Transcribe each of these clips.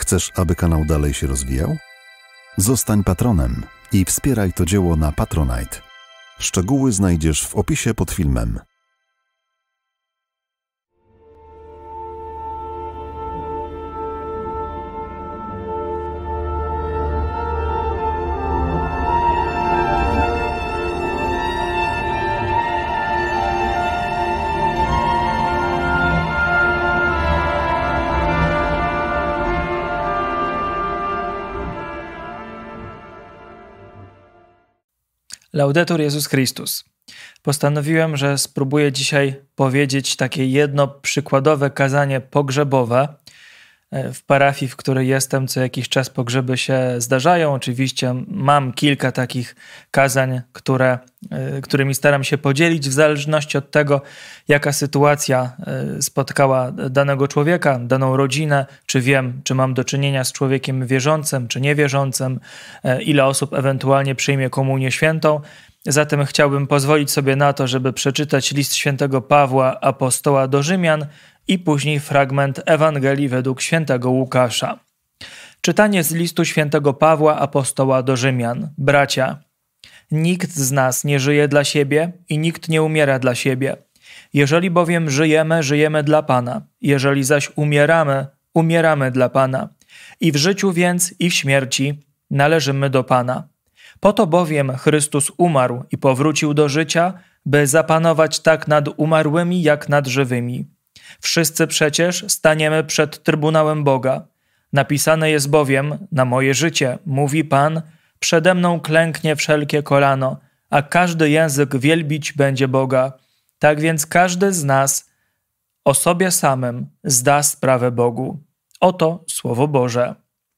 Chcesz, aby kanał dalej się rozwijał? Zostań patronem i wspieraj to dzieło na Patronite. Szczegóły znajdziesz w opisie pod filmem. Laudetur Jezus Chrystus. Postanowiłem, że spróbuję dzisiaj powiedzieć takie jedno przykładowe kazanie pogrzebowe. W parafii, w której jestem, co jakiś czas pogrzeby się zdarzają. Oczywiście mam kilka takich kazań, którymi staram się podzielić w zależności od tego, jaka sytuacja spotkała danego człowieka, daną rodzinę, czy wiem, czy mam do czynienia z człowiekiem wierzącym, czy niewierzącym, ile osób ewentualnie przyjmie komunię świętą. Zatem chciałbym pozwolić sobie na to, żeby przeczytać list świętego Pawła, apostoła do Rzymian, i później fragment Ewangelii według świętego Łukasza. Czytanie z listu świętego Pawła, apostoła do Rzymian. Bracia, nikt z nas nie żyje dla siebie i nikt nie umiera dla siebie. Jeżeli bowiem żyjemy, żyjemy dla Pana. Jeżeli zaś umieramy, umieramy dla Pana. I w życiu więc, i w śmierci należymy do Pana. Po to bowiem Chrystus umarł i powrócił do życia, by zapanować tak nad umarłymi, jak nad żywymi. Wszyscy przecież staniemy przed Trybunałem Boga. Napisane jest bowiem, na moje życie, mówi Pan, przede mną klęknie wszelkie kolano, a każdy język wielbić będzie Boga. Tak więc każdy z nas o sobie samym zda sprawę Bogu. Oto Słowo Boże.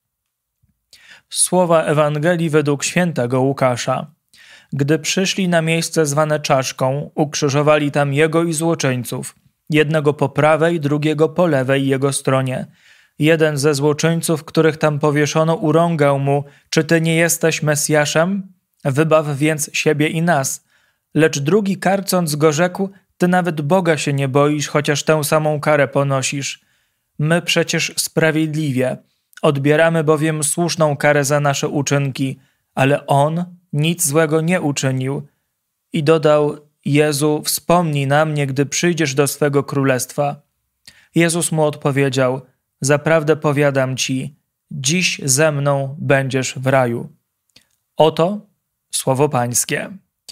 Słowa Ewangelii według świętego Łukasza. Gdy przyszli na miejsce zwane Czaszką, ukrzyżowali tam Jego i złoczyńców. Jednego po prawej, drugiego po lewej Jego stronie. Jeden ze złoczyńców, których tam powieszono, urągał mu, czy Ty nie jesteś Mesjaszem? Wybaw więc siebie i nas. Lecz drugi, karcąc go, rzekł, Ty nawet Boga się nie boisz, chociaż tę samą karę ponosisz. My przecież sprawiedliwie. Odbieramy bowiem słuszną karę za nasze uczynki, ale On nic złego nie uczynił. I dodał, Jezu, wspomnij na mnie, gdy przyjdziesz do swego królestwa. Jezus mu odpowiedział, zaprawdę powiadam ci, dziś ze mną będziesz w raju. Oto słowo Pańskie.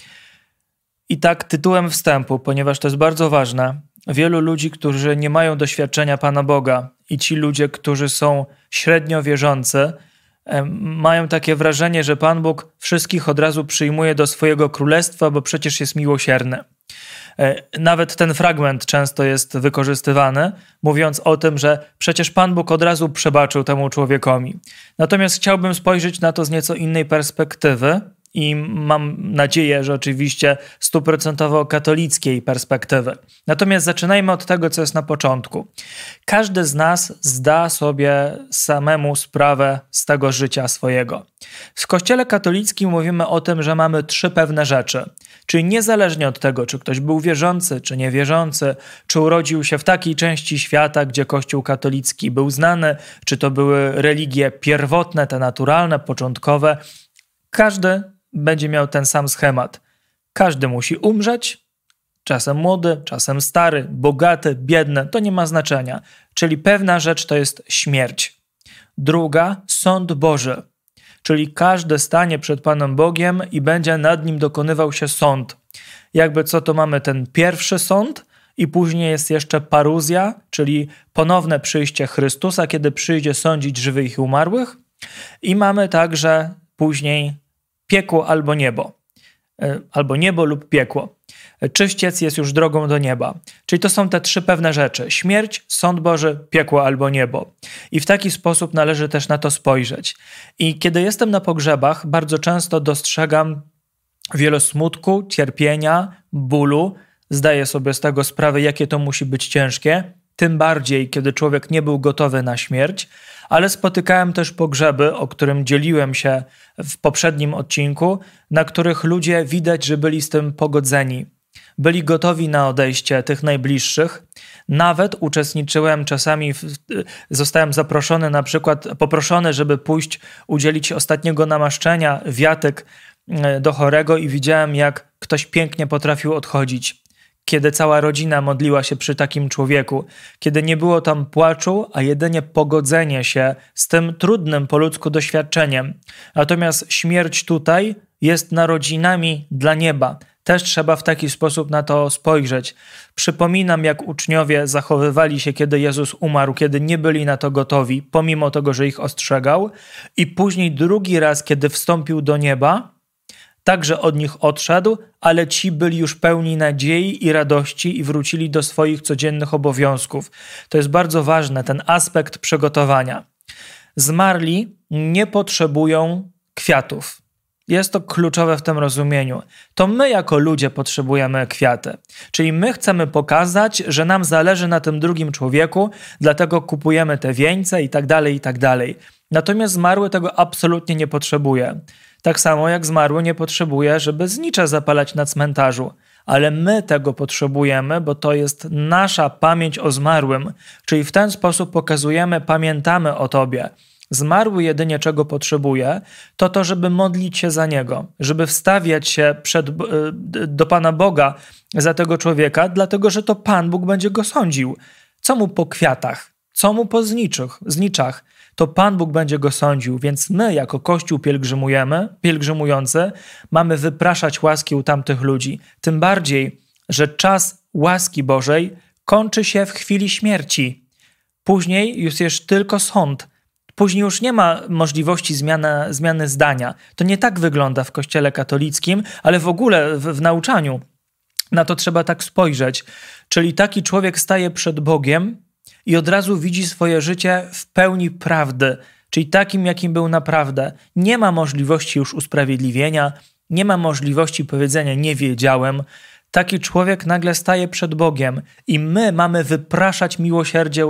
I tak tytułem wstępu, ponieważ to jest bardzo ważne, wielu ludzi, którzy nie mają doświadczenia Pana Boga i ci ludzie, którzy są średnio wierzący, mają takie wrażenie, że Pan Bóg wszystkich od razu przyjmuje do swojego królestwa, bo przecież jest miłosierny. Nawet ten fragment często jest wykorzystywany, mówiąc o tym, że przecież Pan Bóg od razu przebaczył temu człowiekowi. Natomiast chciałbym spojrzeć na to z nieco innej perspektywy i mam nadzieję, że oczywiście 100% katolickiej perspektywy. Natomiast zaczynajmy od tego, co jest na początku. Każdy z nas zda sobie samemu sprawę z tego życia swojego. W Kościele katolickim mówimy o tym, że mamy 3 pewne rzeczy. Czyli niezależnie od tego, czy ktoś był wierzący, czy niewierzący, czy urodził się w takiej części świata, gdzie Kościół katolicki był znany, czy to były religie pierwotne, te naturalne, początkowe, każdy będzie miał ten sam schemat. Każdy musi umrzeć, czasem młody, czasem stary, bogaty, biedny, to nie ma znaczenia. Czyli pewna rzecz to jest śmierć. Druga, sąd Boży. Czyli każdy stanie przed Panem Bogiem i będzie nad nim dokonywał się sąd. Jakby co, to mamy ten pierwszy sąd i później jest jeszcze paruzja, czyli ponowne przyjście Chrystusa, kiedy przyjdzie sądzić żywych i umarłych. I mamy także później piekło albo niebo lub piekło. Czyściec jest już drogą do nieba. Czyli to są te 3 pewne rzeczy. Śmierć, sąd Boży, piekło albo niebo. I w taki sposób należy też na to spojrzeć. I kiedy jestem na pogrzebach, bardzo często dostrzegam wiele smutku, cierpienia, bólu. Zdaję sobie z tego sprawę, jakie to musi być ciężkie. Tym bardziej, kiedy człowiek nie był gotowy na śmierć. Ale spotykałem też pogrzeby, o którym dzieliłem się w poprzednim odcinku, na których ludzie widać, że byli z tym pogodzeni. byli gotowi na odejście tych najbliższych. Nawet uczestniczyłem czasami, zostałem zaproszony, na przykład poproszony, żeby pójść udzielić ostatniego namaszczenia, wiatyk do chorego i widziałem, jak ktoś pięknie potrafił odchodzić. Kiedy cała rodzina modliła się przy takim człowieku, kiedy nie było tam płaczu, a jedynie pogodzenie się z tym trudnym po ludzku doświadczeniem. Natomiast śmierć tutaj jest narodzinami dla nieba. Też trzeba w taki sposób na to spojrzeć. Przypominam, jak uczniowie zachowywali się, kiedy Jezus umarł, kiedy nie byli na to gotowi, pomimo tego, że ich ostrzegał. I później drugi raz, kiedy wstąpił do nieba, także od nich odszedł, ale ci byli już pełni nadziei i radości i wrócili do swoich codziennych obowiązków. To jest bardzo ważne, ten aspekt przygotowania. Zmarli nie potrzebują kwiatów. Jest to kluczowe w tym rozumieniu. To my jako ludzie potrzebujemy kwiaty. Czyli my chcemy pokazać, że nam zależy na tym drugim człowieku, dlatego kupujemy te wieńce i tak dalej, i tak dalej. Natomiast zmarły tego absolutnie nie potrzebuje. Tak samo jak zmarły nie potrzebuje, żeby znicza zapalać na cmentarzu. Ale my tego potrzebujemy, bo to jest nasza pamięć o zmarłym. Czyli w ten sposób pokazujemy, pamiętamy o Tobie. Zmarły jedynie czego potrzebuje, to żeby modlić się za niego, żeby wstawiać się do Pana Boga za tego człowieka, dlatego że to Pan Bóg będzie go sądził. Co mu po kwiatach, co mu po zniczach, to Pan Bóg będzie go sądził, więc my jako Kościół pielgrzymujący mamy wypraszać łaski u tamtych ludzi. Tym bardziej, że czas łaski Bożej kończy się w chwili śmierci. Później już jest tylko sąd. Później już nie ma możliwości zmiany zdania. To nie tak wygląda w Kościele katolickim, ale w ogóle w nauczaniu na to trzeba tak spojrzeć. Czyli taki człowiek staje przed Bogiem i od razu widzi swoje życie w pełni prawdy, czyli takim, jakim był naprawdę. Nie ma możliwości już usprawiedliwienia, nie ma możliwości powiedzenia nie wiedziałem. Taki człowiek nagle staje przed Bogiem i my mamy wypraszać miłosierdzie,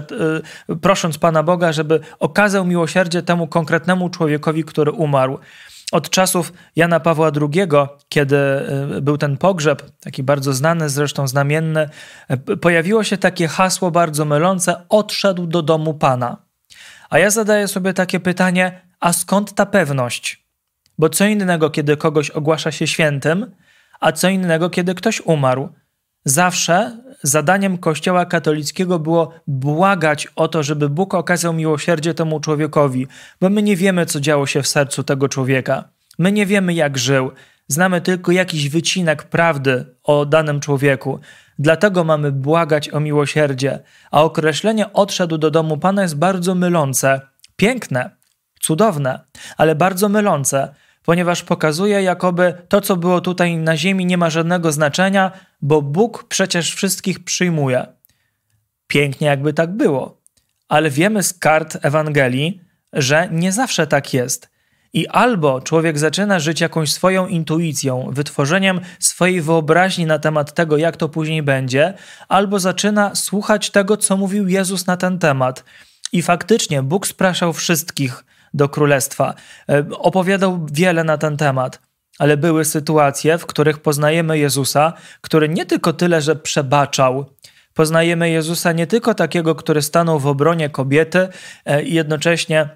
prosząc Pana Boga, żeby okazał miłosierdzie temu konkretnemu człowiekowi, który umarł. Od czasów Jana Pawła II, kiedy był ten pogrzeb, taki bardzo znany, zresztą znamienny, pojawiło się takie hasło bardzo mylące: odszedł do domu Pana. A ja zadaję sobie takie pytanie, a skąd ta pewność? Bo co innego, kiedy kogoś ogłasza się świętym, a co innego, kiedy ktoś umarł. Zawsze zadaniem Kościoła katolickiego było błagać o to, żeby Bóg okazał miłosierdzie temu człowiekowi, bo my nie wiemy, co działo się w sercu tego człowieka. My nie wiemy, jak żył. Znamy tylko jakiś wycinek prawdy o danym człowieku. Dlatego mamy błagać o miłosierdzie. A określenie odszedł do domu Pana jest bardzo mylące. Piękne, cudowne, ale bardzo mylące, ponieważ pokazuje, jakoby to, co było tutaj na ziemi, nie ma żadnego znaczenia, bo Bóg przecież wszystkich przyjmuje. Pięknie, jakby tak było. Ale wiemy z kart Ewangelii, że nie zawsze tak jest. I albo człowiek zaczyna żyć jakąś swoją intuicją, wytworzeniem swojej wyobraźni na temat tego, jak to później będzie, albo zaczyna słuchać tego, co mówił Jezus na ten temat. I faktycznie Bóg spraszał wszystkich do królestwa. Opowiadał wiele na ten temat, ale były sytuacje, w których poznajemy Jezusa, który nie tylko tyle, że przebaczał. Poznajemy Jezusa nie tylko takiego, który stanął w obronie kobiety i jednocześnie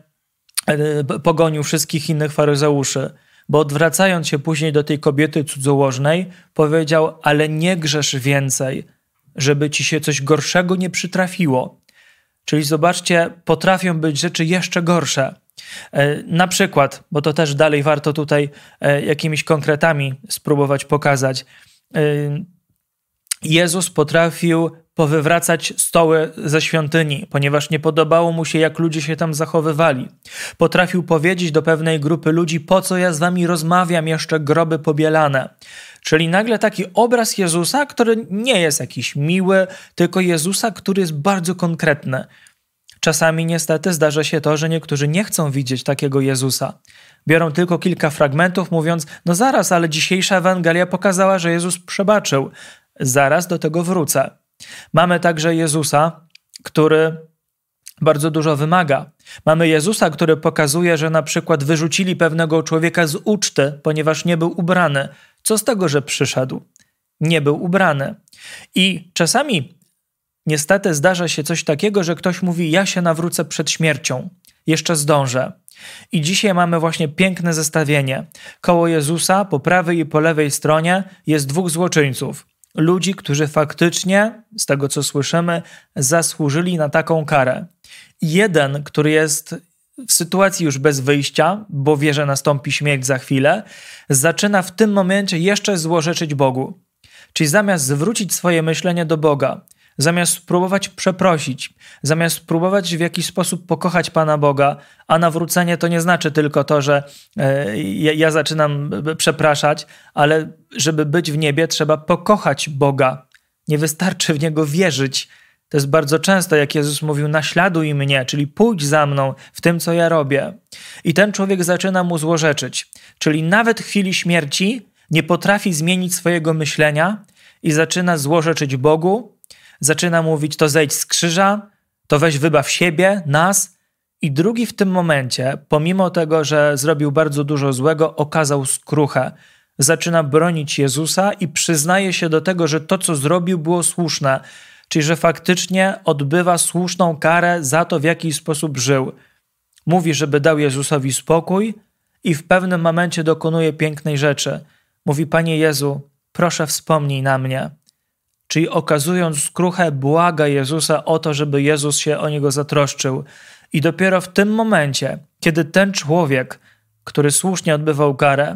pogonił wszystkich innych faryzeuszy, bo odwracając się później do tej kobiety cudzołożnej, powiedział: ale nie grzesz więcej, żeby ci się coś gorszego nie przytrafiło. Czyli zobaczcie, potrafią być rzeczy jeszcze gorsze. Na przykład, bo to też dalej warto tutaj jakimiś konkretami spróbować pokazać. Jezus potrafił powywracać stoły ze świątyni, ponieważ nie podobało mu się, jak ludzie się tam zachowywali. Potrafił powiedzieć do pewnej grupy ludzi: po co ja z wami rozmawiam, jeszcze groby pobielane. Czyli nagle taki obraz Jezusa, który nie jest jakiś miły, tylko Jezusa, który jest bardzo konkretny. Czasami niestety zdarza się to, że niektórzy nie chcą widzieć takiego Jezusa. Biorą tylko kilka fragmentów, mówiąc: no zaraz, ale dzisiejsza Ewangelia pokazała, że Jezus przebaczył. Zaraz do tego wrócę. Mamy także Jezusa, który bardzo dużo wymaga. Mamy Jezusa, który pokazuje, że na przykład wyrzucili pewnego człowieka z uczty, ponieważ nie był ubrany. Co z tego, że przyszedł? nie był ubrany. I czasami niestety zdarza się coś takiego, że ktoś mówi: ja się nawrócę przed śmiercią, jeszcze zdążę. I dzisiaj mamy właśnie piękne zestawienie. Koło Jezusa po prawej i po lewej stronie jest dwóch złoczyńców. Ludzi, którzy faktycznie, z tego co słyszymy, zasłużyli na taką karę. Jeden, który jest w sytuacji już bez wyjścia, bo wie, że nastąpi śmierć za chwilę, zaczyna w tym momencie jeszcze złorzeczyć Bogu. Czyli zamiast zwrócić swoje myślenie do Boga, zamiast spróbować przeprosić, zamiast spróbować w jakiś sposób pokochać Pana Boga, a nawrócenie to nie znaczy tylko to, że ja zaczynam przepraszać, ale żeby być w niebie, trzeba pokochać Boga. Nie wystarczy w Niego wierzyć. To jest bardzo często, jak Jezus mówił: naśladuj mnie, czyli pójdź za mną w tym, co ja robię. I ten człowiek zaczyna mu złorzeczyć. Czyli nawet w chwili śmierci nie potrafi zmienić swojego myślenia i zaczyna złorzeczyć Bogu, zaczyna mówić: to zejdź z krzyża, to weź wybaw siebie, nas. I drugi w tym momencie, pomimo tego, że zrobił bardzo dużo złego, okazał skruchę. Zaczyna bronić Jezusa i przyznaje się do tego, że to, co zrobił, było słuszne. Czyli że faktycznie odbywa słuszną karę za to, w jaki sposób żył. Mówi, żeby dał Jezusowi spokój i w pewnym momencie dokonuje pięknej rzeczy. Mówi: Panie Jezu, proszę wspomnij na mnie. Czyli okazując skruchę, błaga Jezusa o to, żeby Jezus się o niego zatroszczył. I dopiero w tym momencie, kiedy ten człowiek, który słusznie odbywał karę,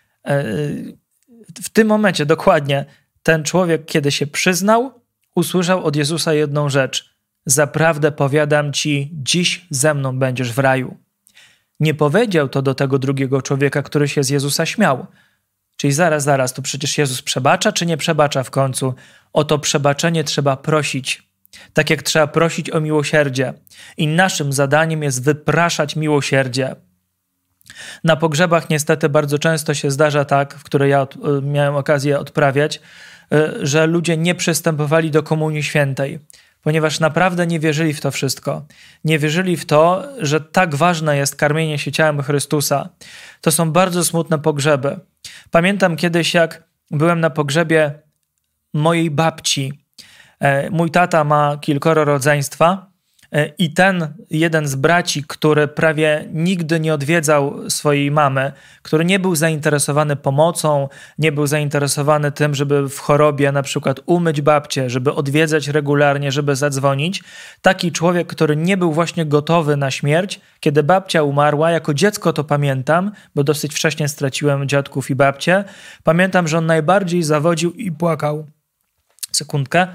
w tym momencie dokładnie ten człowiek, kiedy się przyznał, usłyszał od Jezusa jedną rzecz: zaprawdę powiadam ci, dziś ze mną będziesz w raju. Nie powiedział to do tego drugiego człowieka, który się z Jezusa śmiał. Czyli zaraz, to przecież Jezus przebacza, czy nie przebacza w końcu? O to przebaczenie trzeba prosić. Tak jak trzeba prosić o miłosierdzie. I naszym zadaniem jest wypraszać miłosierdzie. Na pogrzebach niestety bardzo często się zdarza tak, w które ja miałem okazję odprawiać, że ludzie nie przystępowali do Komunii Świętej, ponieważ naprawdę nie wierzyli w to wszystko. Nie wierzyli w to, że tak ważne jest karmienie się ciałem Chrystusa. To są bardzo smutne pogrzeby. Pamiętam kiedyś, jak byłem na pogrzebie mojej babci. Mój tata ma kilkoro rodzeństwa i ten jeden z braci, który prawie nigdy nie odwiedzał swojej mamy, który nie był zainteresowany pomocą, nie był zainteresowany tym, żeby w chorobie na przykład umyć babcię, żeby odwiedzać regularnie, żeby zadzwonić. Taki człowiek, który nie był właśnie gotowy na śmierć, kiedy babcia umarła, jako dziecko to pamiętam, bo dosyć wcześnie straciłem dziadków i babcię, pamiętam, że on najbardziej zawodził i płakał. Sekundkę.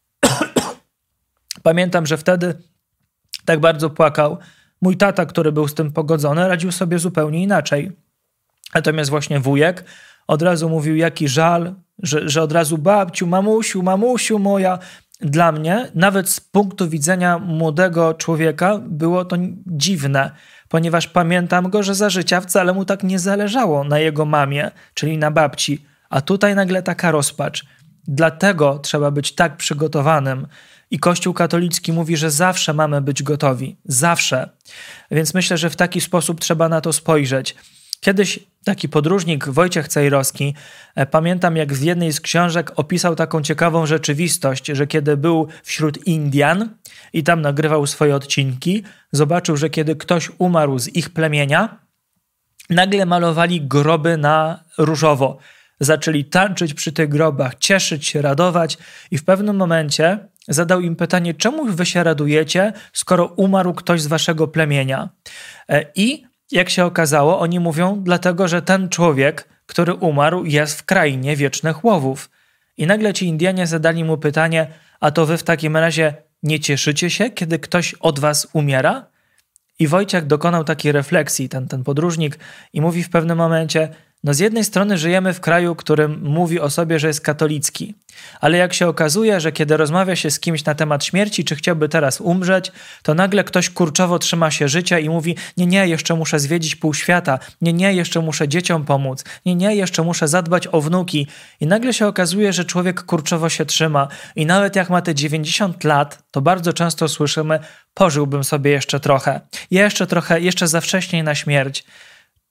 Pamiętam, że wtedy tak bardzo płakał. Mój tata, który był z tym pogodzony, radził sobie zupełnie inaczej. Natomiast właśnie wujek od razu mówił, jaki żal, że od razu: babciu, mamusiu moja. Dla mnie, nawet z punktu widzenia młodego człowieka, było to dziwne, ponieważ pamiętam go, że za życia wcale mu tak nie zależało na jego mamie, czyli na babci. A tutaj nagle taka rozpacz. Dlatego trzeba być tak przygotowanym. I Kościół katolicki mówi, że zawsze mamy być gotowi. Zawsze. Więc myślę, że w taki sposób trzeba na to spojrzeć. Kiedyś taki podróżnik Wojciech Cejrowski, pamiętam, jak w jednej z książek opisał taką ciekawą rzeczywistość, że kiedy był wśród Indian i tam nagrywał swoje odcinki, zobaczył, że kiedy ktoś umarł z ich plemienia, nagle malowali groby na różowo. Zaczęli tańczyć przy tych grobach, cieszyć się, radować i w pewnym momencie zadał im pytanie: czemu wy się radujecie, skoro umarł ktoś z waszego plemienia? I jak się okazało, oni mówią: dlatego, że ten człowiek, który umarł, jest w krainie wiecznych łowów. I nagle ci Indianie zadali mu pytanie: a to wy w takim razie nie cieszycie się, kiedy ktoś od was umiera? I Wojciech dokonał takiej refleksji, ten podróżnik, i mówi w pewnym momencie: no z jednej strony żyjemy w kraju, którym mówi o sobie, że jest katolicki, ale jak się okazuje, że kiedy rozmawia się z kimś na temat śmierci, czy chciałby teraz umrzeć, to nagle ktoś kurczowo trzyma się życia i mówi: nie, jeszcze muszę zwiedzić pół świata, nie, jeszcze muszę dzieciom pomóc, nie, jeszcze muszę zadbać o wnuki. I nagle się okazuje, że człowiek kurczowo się trzyma i nawet jak ma te 90 lat, to bardzo często słyszymy: pożyłbym sobie jeszcze trochę, jeszcze za wcześnie na śmierć.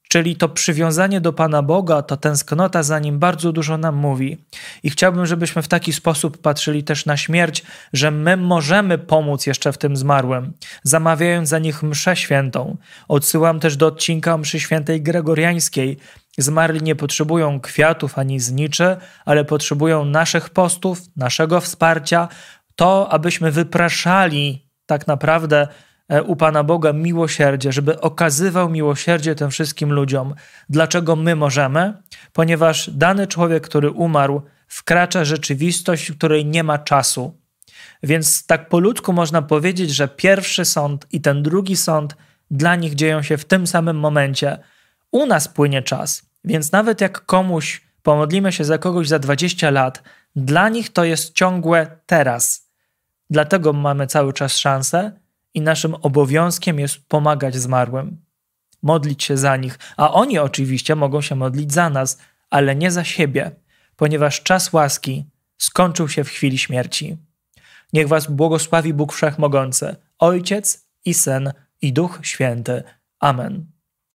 Czyli to przywiązanie do Pana Boga, to tęsknota za Nim bardzo dużo nam mówi. I chciałbym, żebyśmy w taki sposób patrzyli też na śmierć, że my możemy pomóc jeszcze w tym zmarłym, zamawiając za nich mszę świętą. Odsyłam też do odcinka o mszy świętej gregoriańskiej. Zmarli nie potrzebują kwiatów ani zniczy, ale potrzebują naszych postów, naszego wsparcia, to abyśmy wypraszali tak naprawdę u Pana Boga miłosierdzie, żeby okazywał miłosierdzie tym wszystkim ludziom. Dlaczego my możemy? Ponieważ dany człowiek, który umarł, wkracza rzeczywistość, w której nie ma czasu. Więc tak po ludzku można powiedzieć, że pierwszy sąd i ten drugi sąd dla nich dzieją się w tym samym momencie. U nas płynie czas, więc nawet jak komuś pomodlimy się za kogoś za 20 lat, dla nich to jest ciągłe teraz. Dlatego mamy cały czas szansę i naszym obowiązkiem jest pomagać zmarłym, modlić się za nich, a oni oczywiście mogą się modlić za nas, ale nie za siebie, ponieważ czas łaski skończył się w chwili śmierci. Niech was błogosławi Bóg Wszechmogący, Ojciec i Syn i Duch Święty. Amen.